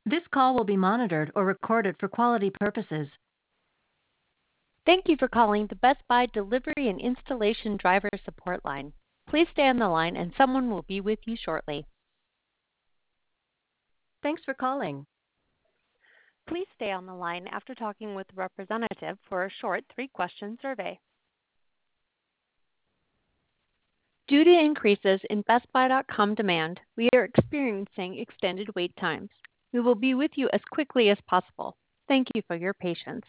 This call will be monitored or recorded for quality purposes. Thank you for calling the Best Buy Delivery and Installation Driver Support Line. Please stay on the line and someone will be with you shortly. Thanks for calling. Please stay on the line after talking with the representative for a short 3-question survey. Due to increases in BestBuy.com demand, we are experiencing extended wait times. We will be with you as quickly as possible. Thank you for your patience.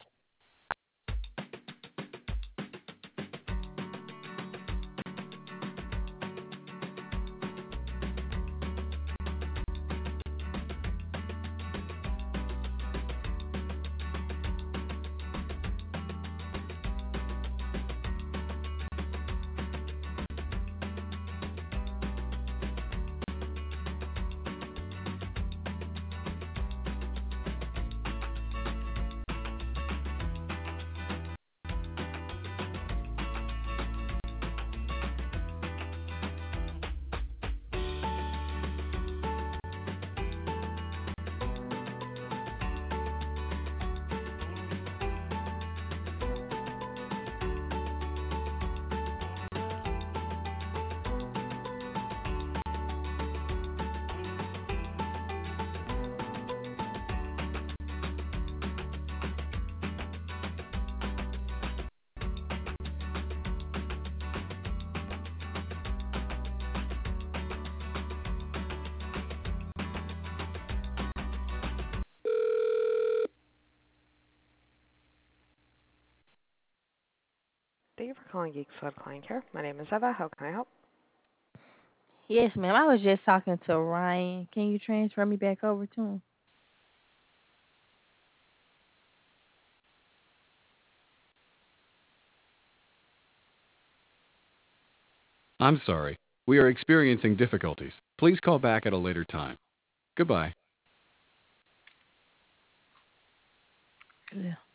Thank you for calling Geeks Club Client Care. My name is Eva. How can I help? Yes, ma'am. I was just talking to Ryan. Can you transfer me back over to him? I'm sorry. We are experiencing difficulties. Please call back at a later time. Goodbye. Yeah.